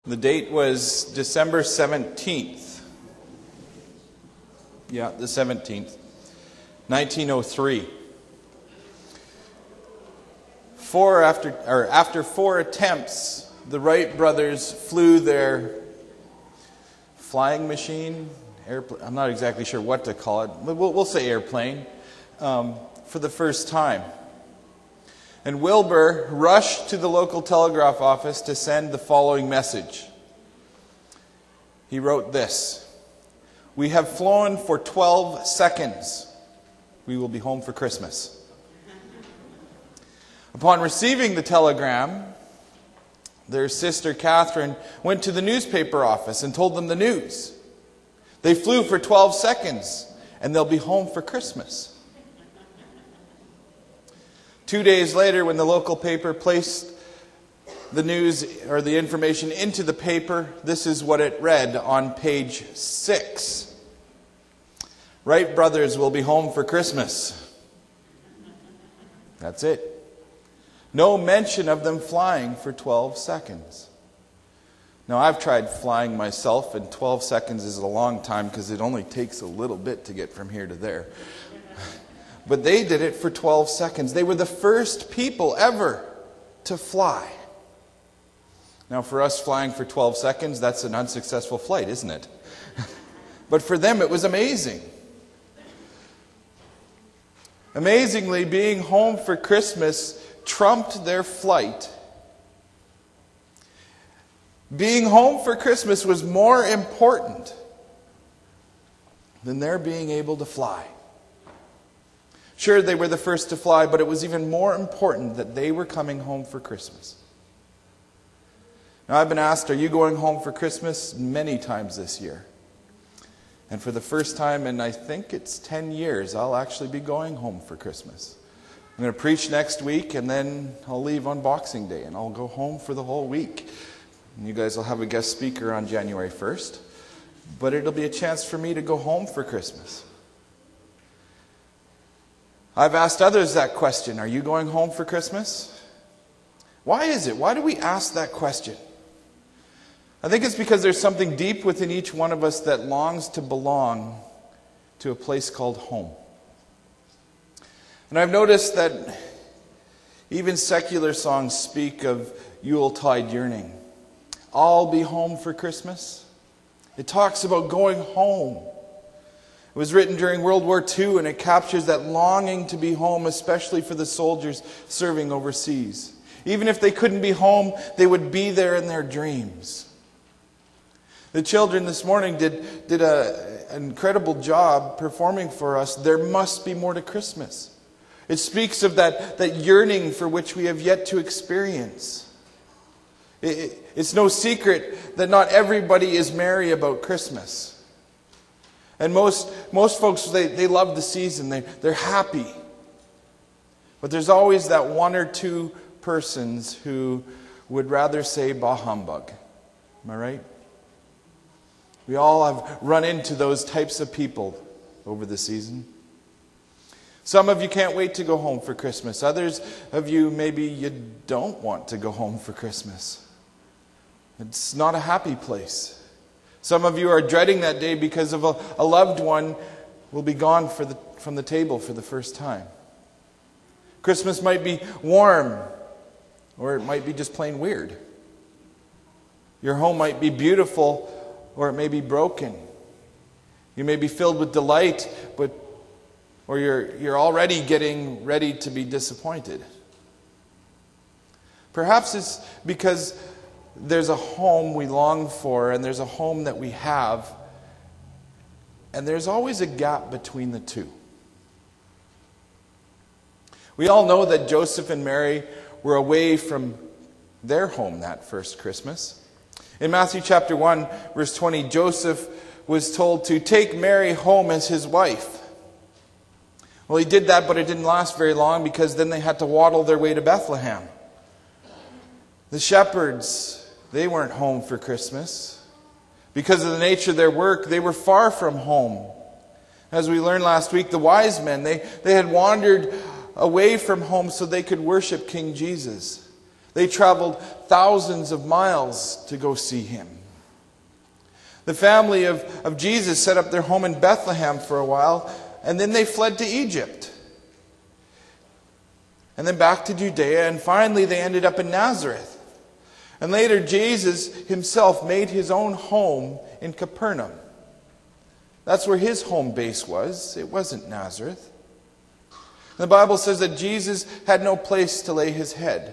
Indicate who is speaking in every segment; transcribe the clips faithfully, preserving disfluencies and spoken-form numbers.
Speaker 1: The date was December seventeenth. Yeah, the seventeenth. nineteen oh three. Four after, or after four attempts, the Wright brothers flew their flying machine, airplane, I'm not exactly sure what to call it, but we'll, we'll say airplane, um, for the first time. And Wilbur rushed to the local telegraph office to send the following message. He wrote this: "We have flown for twelve seconds. We will be home for Christmas." Upon receiving the telegram, their sister Catherine went to the newspaper office and told them the news. They flew for twelve seconds and they'll be home for Christmas. Two days later, when the local paper placed the news or the information into the paper, this is what it read on page six. "Wright brothers will be home for Christmas." That's it. No mention of them flying for twelve seconds. Now, I've tried flying myself, and twelve seconds is a long time because it only takes a little bit to get from here to there. But they did it for twelve seconds. They were the first people ever to fly. Now, for us, flying for twelve seconds, that's an unsuccessful flight, isn't it? But for them, it was amazing. Amazingly, being home for Christmas trumped their flight. Being home for Christmas was more important than their being able to fly. Sure, they were the first to fly, but it was even more important that they were coming home for Christmas. Now, I've been asked, are you going home for Christmas? Many times this year. And for the first time in, I think it's ten years, I'll actually be going home for Christmas. I'm going to preach next week, and then I'll leave on Boxing Day, and I'll go home for the whole week. And you guys will have a guest speaker on January first. But it'll be a chance for me to go home for Christmas. I've asked others that question. Are you going home for Christmas? Why is it? Why do we ask that question? I think it's because there's something deep within each one of us that longs to belong to a place called home. And I've noticed that even secular songs speak of Yuletide yearning. I'll be home for Christmas. It talks about going home. It was written during World War Two, and it captures that longing to be home, especially for the soldiers serving overseas. Even if they couldn't be home, they would be there in their dreams. The children this morning did, did a, an incredible job performing for us. There must be more to Christmas. It speaks of that, that yearning for which we have yet to experience. It, it, it's no secret that not everybody is merry about Christmas. And most most folks, they, they love the season. They, they're happy. But there's always that one or two persons who would rather say bah humbug. Am I right? We all have run into those types of people over the season. Some of you can't wait to go home for Christmas. Others of you, maybe you don't want to go home for Christmas. It's not a happy place. Some of you are dreading that day because of a, a loved one will be gone for the, from the table for the first time. Christmas might be warm, or it might be just plain weird. Your home might be beautiful, or it may be broken. You may be filled with delight, but or you're you're already getting ready to be disappointed. Perhaps it's because there's a home we long for, and there's a home that we have, and there's always a gap between the two. We all know that Joseph and Mary were away from their home that first Christmas. In Matthew chapter one, verse twenty, Joseph was told to take Mary home as his wife. Well, he did that, but it didn't last very long, because then they had to waddle their way to Bethlehem. The shepherds, they weren't home for Christmas. Because of the nature of their work, they were far from home. As we learned last week, the wise men, they, they had wandered away from home so they could worship King Jesus. They traveled thousands of miles to go see him. The family of, of Jesus set up their home in Bethlehem for a while, and then they fled to Egypt. And then back to Judea, and finally they ended up in Nazareth. And later Jesus himself made his own home in Capernaum. That's where his home base was. It wasn't Nazareth. The Bible says that Jesus had no place to lay his head.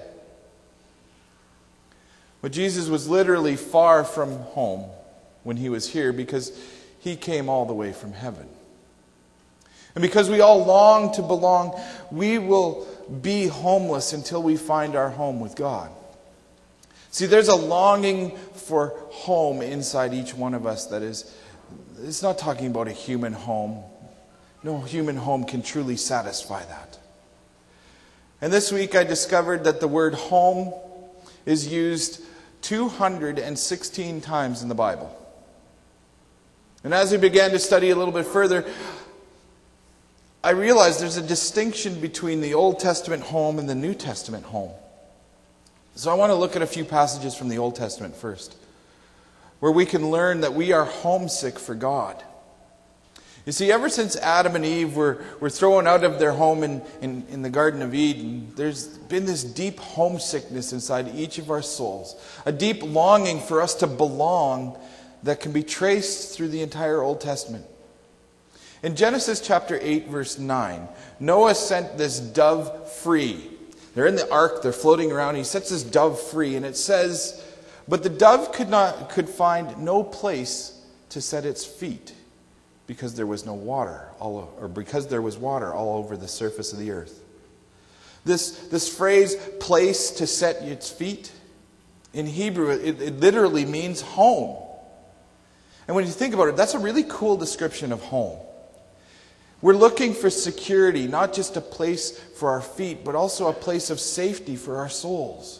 Speaker 1: But Jesus was literally far from home when he was here because he came all the way from heaven. And because we all long to belong, we will be homeless until we find our home with God. See, there's a longing for home inside each one of us that is, it's not talking about a human home. No human home can truly satisfy that. And this week I discovered that the word home is used two hundred sixteen times in the Bible. And as we began to study a little bit further, I realized there's a distinction between the Old Testament home and the New Testament home. So I want to look at a few passages from the Old Testament first, where we can learn that we are homesick for God. You see, ever since Adam and Eve were, were thrown out of their home in, in, in the Garden of Eden, there's been this deep homesickness inside each of our souls, a deep longing for us to belong that can be traced through the entire Old Testament. In Genesis chapter eight, verse nine, Noah sent this dove free. They're in the ark, they're floating around. He sets this dove free, and it says, but the dove could not could find no place to set its feet, because there was no water, all, or because there was water all over the surface of the earth. This, this phrase, place to set its feet, in Hebrew, it, it literally means home. And when you think about it, that's a really cool description of home. We're looking for security, not just a place for our feet, but also a place of safety for our souls.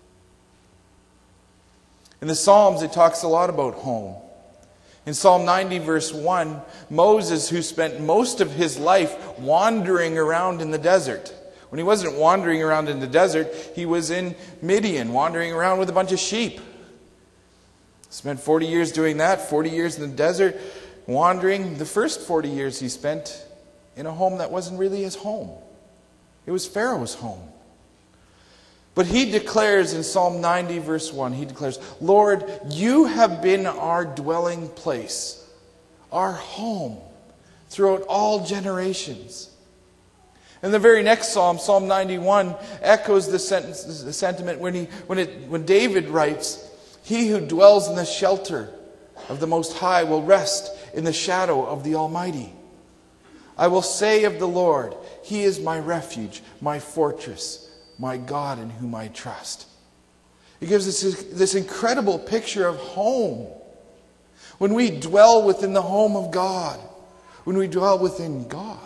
Speaker 1: In the Psalms, it talks a lot about home. In Psalm ninety, verse one, Moses, who spent most of his life wandering around in the desert. When he wasn't wandering around in the desert, he was in Midian, wandering around with a bunch of sheep. Spent forty years doing that, forty years in the desert, wandering. The first forty years he spent in a home that wasn't really his home. It was Pharaoh's home. But he declares in Psalm ninety, verse one, he declares, Lord, you have been our dwelling place, our home, throughout all generations. And the very next psalm, Psalm ninety-one, echoes the, sentence, the sentiment when, he, when, it, when David writes, he who dwells in the shelter of the Most High will rest in the shadow of the Almighty. I will say of the Lord, He is my refuge, my fortress, my God in whom I trust. It gives us this, this incredible picture of home. When we dwell within the home of God, when we dwell within God,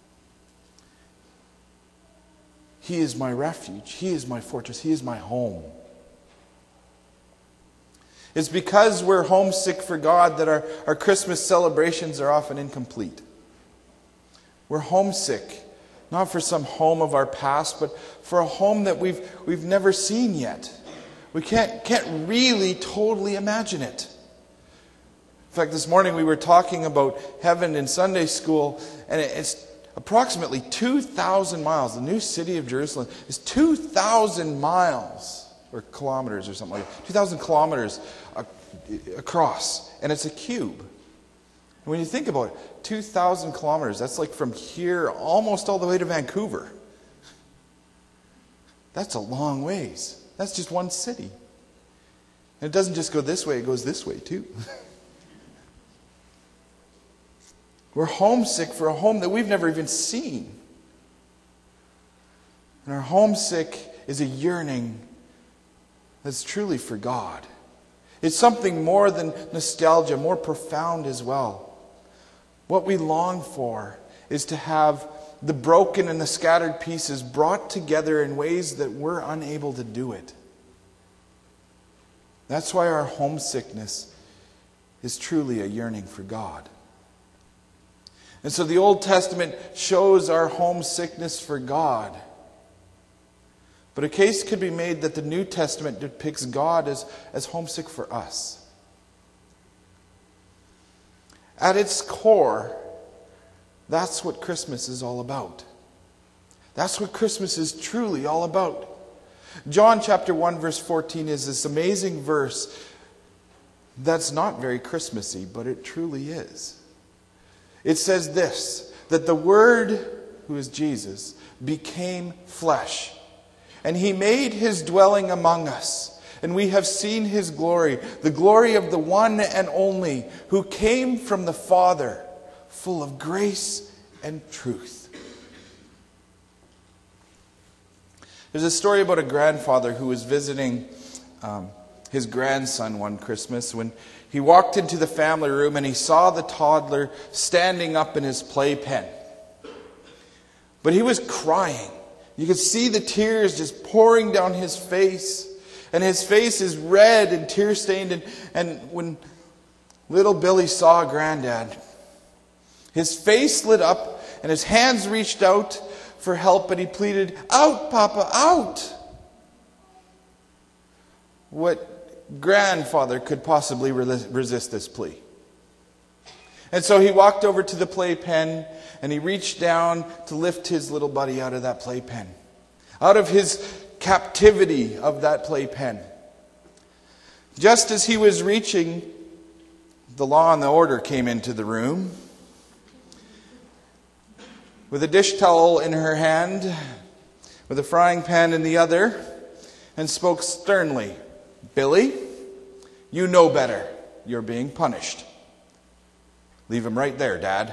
Speaker 1: He is my refuge, He is my fortress, He is my home. It's because we're homesick for God that our, our Christmas celebrations are often incomplete. We're homesick, not for some home of our past, but for a home that we've we've never seen yet. We can't can't really totally imagine it. In fact, this morning we were talking about heaven in Sunday school, and it's approximately two thousand miles. The new city of Jerusalem is two thousand miles, or kilometers or something like that. two thousand kilometers across, and it's a cube. And when you think about it, two thousand kilometers, that's like from here almost all the way to Vancouver. That's a long ways. That's just one city. And it doesn't just go this way, it goes this way too. We're homesick for a home that we've never even seen. And our homesick is a yearning that's truly for God. It's something more than nostalgia, more profound as well. What we long for is to have the broken and the scattered pieces brought together in ways that we're unable to do it. That's why our homesickness is truly a yearning for God. And so the Old Testament shows our homesickness for God. But a case could be made that the New Testament depicts God as, as homesick for us. At its core, that's what Christmas is all about. That's what Christmas is truly all about. John chapter one verse fourteen is this amazing verse that's not very Christmassy, but it truly is. It says this, that the Word, who is Jesus, became flesh, and He made His dwelling among us. And we have seen His glory, the glory of the one and only, who came from the Father, full of grace and truth. There's a story about a grandfather who was visiting um, his grandson one Christmas when he walked into the family room and he saw the toddler standing up in his playpen. But he was crying. You could see the tears just pouring down his face. And his face is red and tear-stained. And, and when little Billy saw Granddad, his face lit up and his hands reached out for help, but he pleaded, "Out, Papa, out!" What grandfather could possibly resist this plea? And so he walked over to the playpen and he reached down to lift his little buddy out of that playpen, out of his captivity of that playpen. Just as he was reaching, the law and the order came into the room with a dish towel in her hand, with a frying pan in the other, and spoke sternly, "Billy, you know better. You're being punished. Leave him right there, Dad."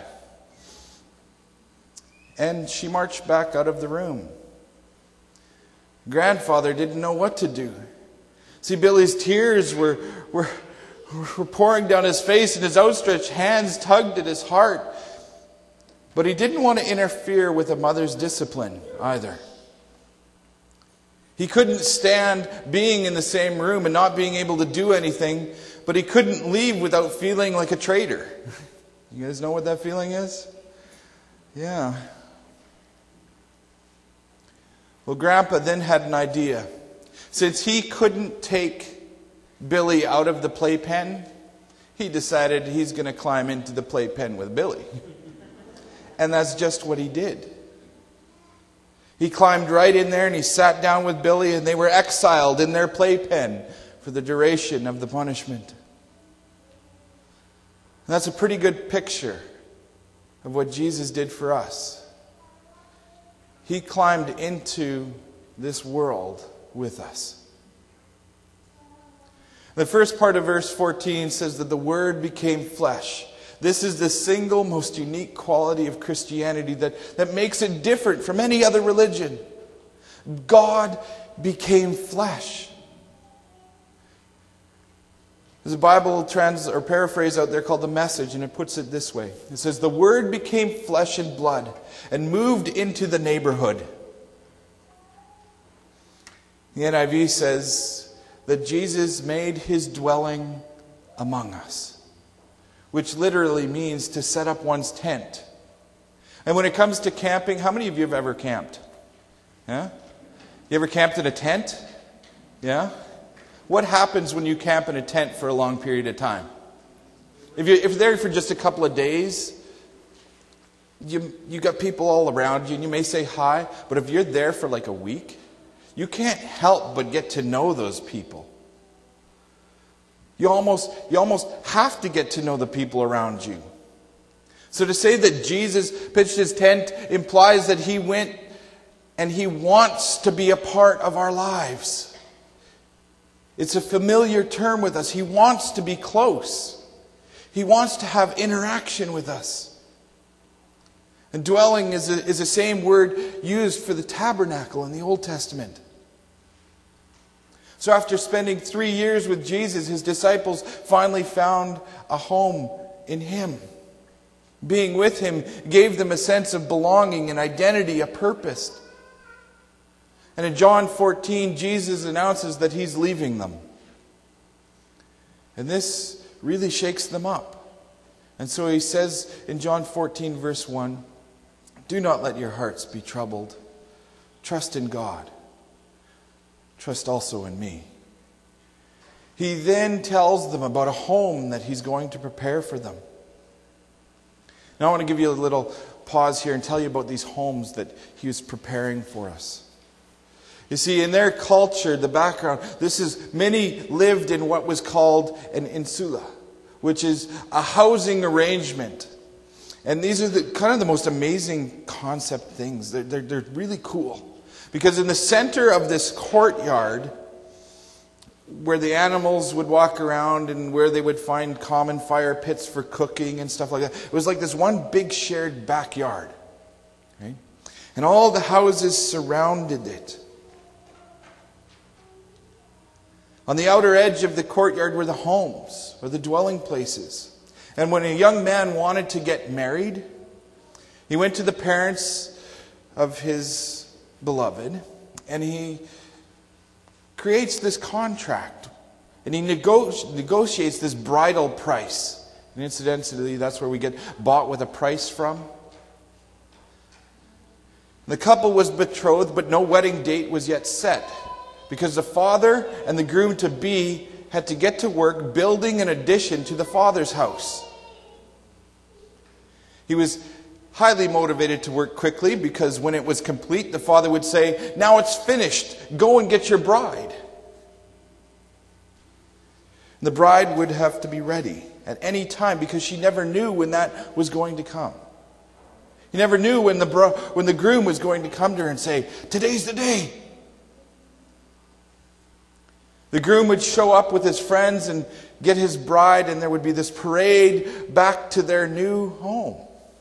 Speaker 1: And she marched back out of the room. Grandfather didn't know what to do. See, Billy's tears were, were, were pouring down his face, and his outstretched hands tugged at his heart. But he didn't want to interfere with a mother's discipline either. He couldn't stand being in the same room and not being able to do anything, but he couldn't leave without feeling like a traitor. You guys know what that feeling is? Yeah. Well, Grandpa then had an idea. Since he couldn't take Billy out of the playpen, he decided he's going to climb into the playpen with Billy. And that's just what he did. He climbed right in there and he sat down with Billy, and they were exiled in their playpen for the duration of the punishment. And that's a pretty good picture of what Jesus did for us. He climbed into this world with us. The first part of verse fourteen says that the Word became flesh. This is the single most unique quality of Christianity that, that makes it different from any other religion. God became flesh. There's a Bible trans or paraphrase out there called The Message, and it puts it this way. It says, "The Word became flesh and blood and moved into the neighborhood." The N I V says that Jesus made His dwelling among us, which literally means to set up one's tent. And when it comes to camping, how many of you have ever camped? Yeah? You ever camped in a tent? Yeah? What happens when you camp in a tent for a long period of time? If, you, if you're there for just a couple of days, you, you got people all around you and you may say hi, but if you're there for like a week, you can't help but get to know those people. You almost, you almost have to get to know the people around you. So to say that Jesus pitched His tent implies that He went and He wants to be a part of our lives. It's a familiar term with us. He wants to be close. He wants to have interaction with us. And dwelling is, a, is the same word used for the tabernacle in the Old Testament. So after spending three years with Jesus, His disciples finally found a home in Him. Being with Him gave them a sense of belonging, an identity, a purpose. And in John fourteen, Jesus announces that He's leaving them. And this really shakes them up. And so He says in John fourteen, verse one, "Do not let your hearts be troubled. Trust in God. trust also in me. He then tells them about a home that he's going to prepare for them. Now I want to give you a little pause here and tell you about these homes that he was preparing for us. You see, in their culture, the background, this is, many lived in what was called an insula, which is a housing arrangement. And these are the kind of the most amazing concept things. They're, they're, they're really cool. Because in the center of this courtyard, where the animals would walk around and where they would find common fire pits for cooking and stuff like that, it was like this one big shared backyard. Right? And all the houses surrounded it. On the outer edge of the courtyard were the homes, or the dwelling places. And when a young man wanted to get married, he went to the parents of his beloved, and he creates this contract, and he nego- negotiates this bridal price. And incidentally, that's where we get bought with a price from. The couple was betrothed, but no wedding date was yet set, because the father and the groom-to-be had to get to work building an addition to the father's house. He was highly motivated to work quickly, because when it was complete, the father would say, "Now it's finished. Go and get your bride." And the bride would have to be ready at any time, because she never knew when that was going to come. He never knew when the bro- when the groom was going to come to her and say, "Today's the day." The groom would show up with his friends and get his bride, and there would be this parade back to their new home.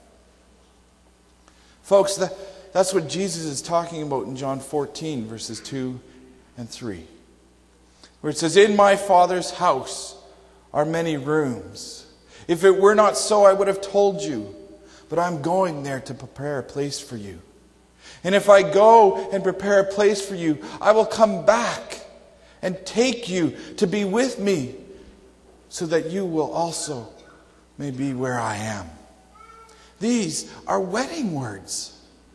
Speaker 1: Folks, that, that's what Jesus is talking about in John fourteen, verses two and three. Where it says, "In my Father's house are many rooms. If it were not so, I would have told you. But I'm going there to prepare a place for you. And if I go and prepare a place for you, I will come back and take you to be with me, so that you will also may be where I am." These are wedding words.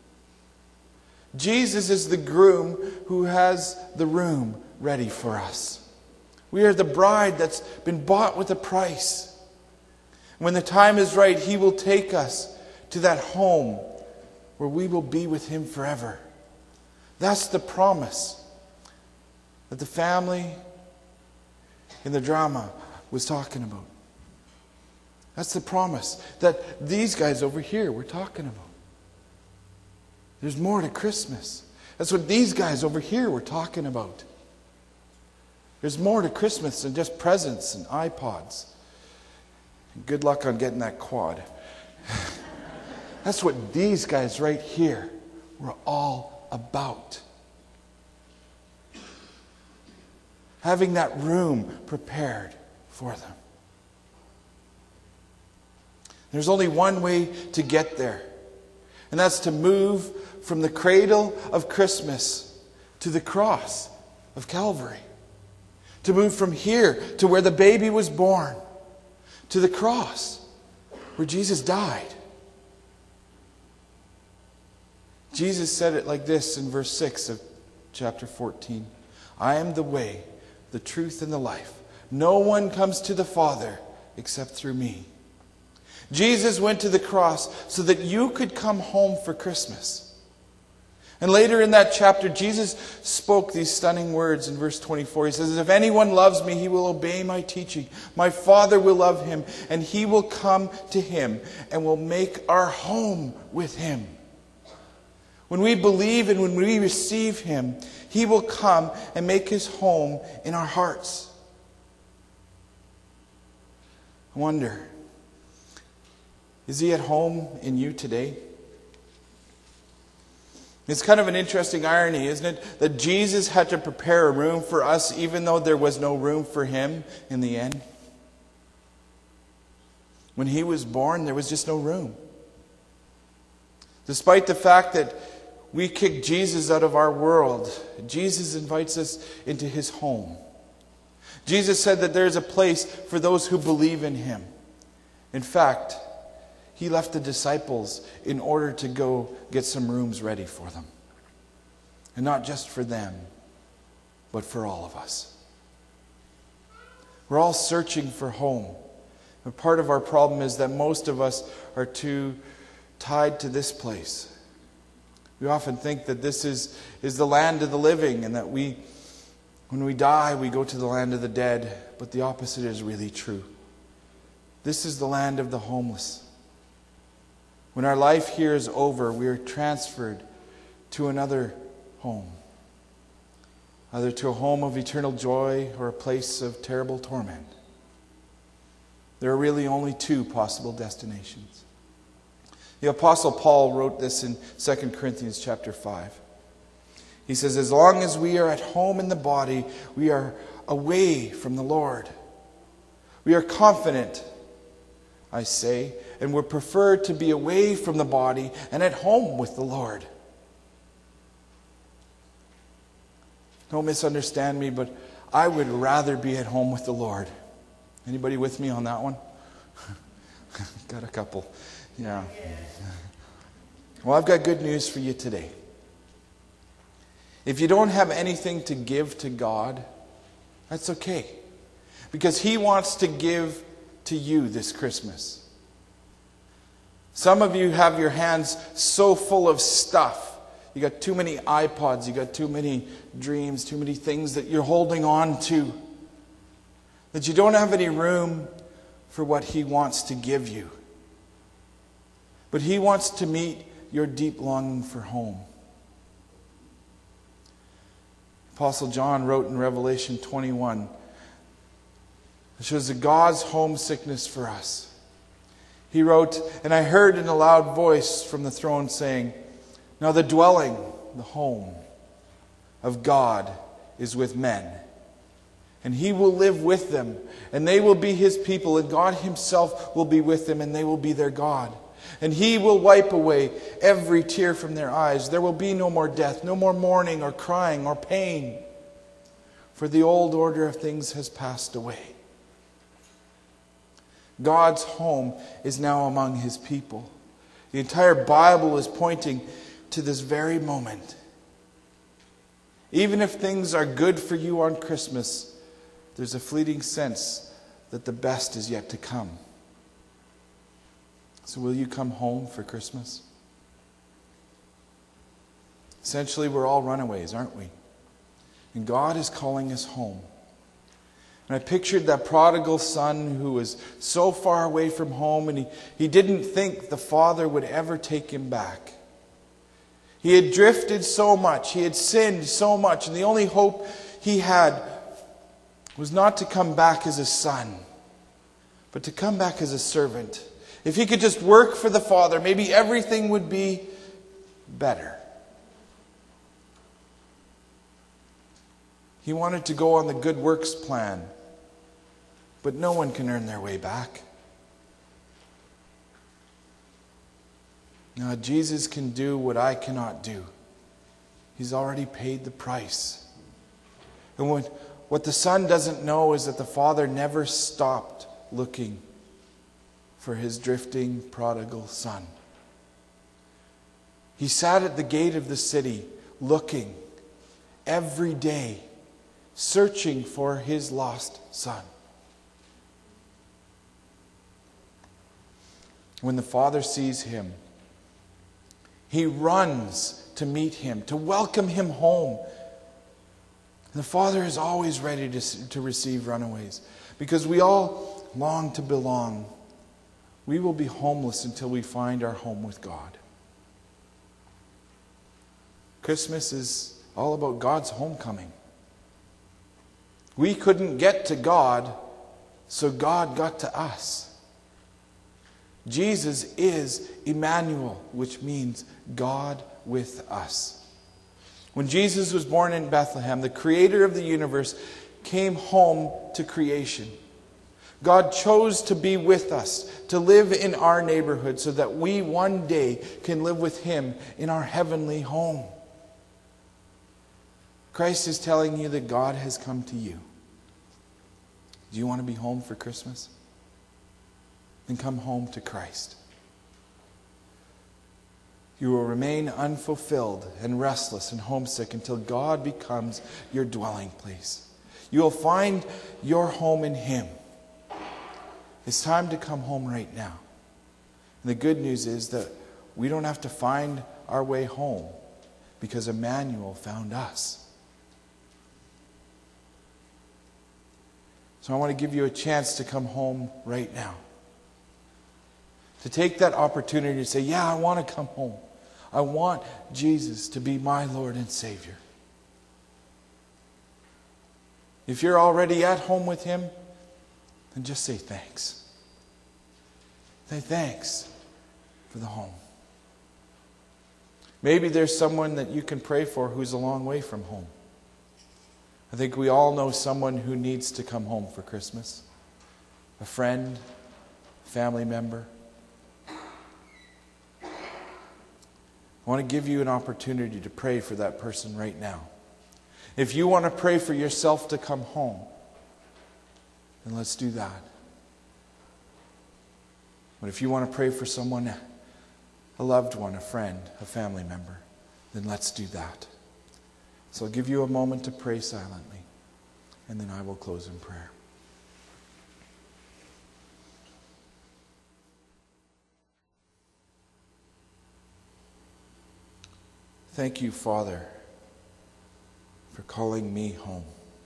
Speaker 1: Jesus is the groom who has the room ready for us. We are the bride that's been bought with a price. When the time is right, He will take us to that home where we will be with Him forever. That's the promise that the family in the drama was talking about. That's the promise that these guys over here were talking about. There's more to Christmas. That's what these guys over here were talking about. There's more to Christmas than just presents and iPods. And good luck on getting that quad. That's what these guys right here were all about. Having that room prepared for them. There's only one way to get there. And that's to move from the cradle of Christmas to the cross of Calvary. To move from here to where the baby was born, to the cross where Jesus died. Jesus said it like this in verse six of chapter fourteen. "I am the way, the truth, and the life. No one comes to the Father except through me." Jesus went to the cross so that you could come home for Christmas. And later in that chapter, Jesus spoke these stunning words in verse twenty-four. He says, "If anyone loves me, he will obey my teaching. My Father will love him, and he will come to him and will make our home with him." When we believe and when we receive Him, He will come and make His home in our hearts. I wonder, is He at home in you today? It's kind of an interesting irony, isn't it? That Jesus had to prepare a room for us even though there was no room for Him in the end. When He was born, there was just no room. Despite the fact that we kicked Jesus out of our world, Jesus invites us into His home. Jesus said that there is a place for those who believe in Him. In fact, He left the disciples in order to go get some rooms ready for them. And not just for them, but for all of us. We're all searching for home. And part of our problem is that most of us are too tied to this place. We often think that this is, is the land of the living, and that we, when we die, we go to the land of the dead. But the opposite is really true. This is the land of the homeless. When our life here is over, we are transferred to another home. Either to a home of eternal joy or a place of terrible torment. There are really only two possible destinations. The Apostle Paul wrote this in Second Corinthians chapter five. He says, as long as we are at home in the body, we are away from the Lord. We are confident, I say, and would prefer to be away from the body and at home with the Lord. Don't misunderstand me, but I would rather be at home with the Lord. Anybody with me on that one? Got a couple. Yeah. Well, I've got good news for you today. If you don't have anything to give to God, that's okay. Because He wants to give to you this Christmas. Some of you have your hands so full of stuff. You got too many iPods, you got too many dreams, too many things that you're holding on to, that you don't have any room for what He wants to give you. But He wants to meet your deep longing for home. Apostle John wrote in Revelation twenty-one, it shows the God's homesickness for us. He wrote, and I heard in a loud voice from the throne saying, now the dwelling, the home of God is with men. And He will live with them. And they will be His people. And God Himself will be with them. And they will be their God. And He will wipe away every tear from their eyes. There will be no more death, no more mourning or crying or pain. For the old order of things has passed away. God's home is now among His people. The entire Bible is pointing to this very moment. Even if things are good for you on Christmas, there's a fleeting sense that the best is yet to come. So will you come home for Christmas? Essentially, we're all runaways, aren't we? And God is calling us home. And I pictured that prodigal son who was so far away from home, and he, he didn't think the father would ever take him back. He had drifted so much. He had sinned so much. And the only hope he had was not to come back as a son, but to come back as a servant. If he could just work for the Father, maybe everything would be better. He wanted to go on the good works plan, but no one can earn their way back. Now, Jesus can do what I cannot do. He's already paid the price. And what, what the Son doesn't know is that the Father never stopped looking for His drifting prodigal son. He sat at the gate of the city looking every day, searching for His lost son. When the Father sees him, He runs to meet him, to welcome him home. And the Father is always ready to, to receive runaways, because we all long to belong. We will be homeless until we find our home with God. Christmas is all about God's homecoming. We couldn't get to God, so God got to us. Jesus is Emmanuel, which means God with us. When Jesus was born in Bethlehem, the Creator of the universe came home to creation. God chose to be with us, to live in our neighborhood, so that we one day can live with Him in our heavenly home. Christ is telling you that God has come to you. Do you want to be home for Christmas? Then come home to Christ. You will remain unfulfilled and restless and homesick until God becomes your dwelling place. You will find your home in Him. It's time to come home right now. And the good news is that we don't have to find our way home because Emmanuel found us. So I want to give you a chance to come home right now. To take that opportunity to say, yeah, I want to come home. I want Jesus to be my Lord and Savior. If you're already at home with Him, then just say thanks. Say thanks for the home. Maybe there's someone that you can pray for who's a long way from home. I think we all know someone who needs to come home for Christmas. A friend, family member. I want to give you an opportunity to pray for that person right now. If you want to pray for yourself to come home, then let's do that. But if you want to pray for someone, a loved one, a friend, a family member, then let's do that. So I'll give you a moment to pray silently, and then I will close in prayer. Thank you, Father, for calling me home.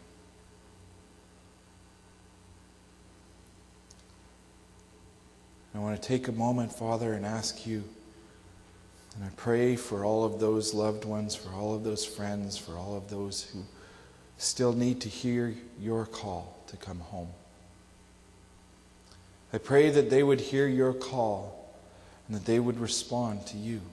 Speaker 1: I want to take a moment, Father, and ask you, and I pray for all of those loved ones, for all of those friends, for all of those who still need to hear your call to come home. I pray that they would hear your call and that they would respond to you.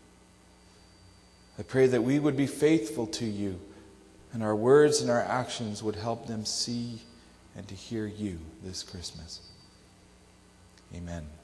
Speaker 1: I pray that we would be faithful to you and our words and our actions would help them see and to hear you this Christmas. Amen.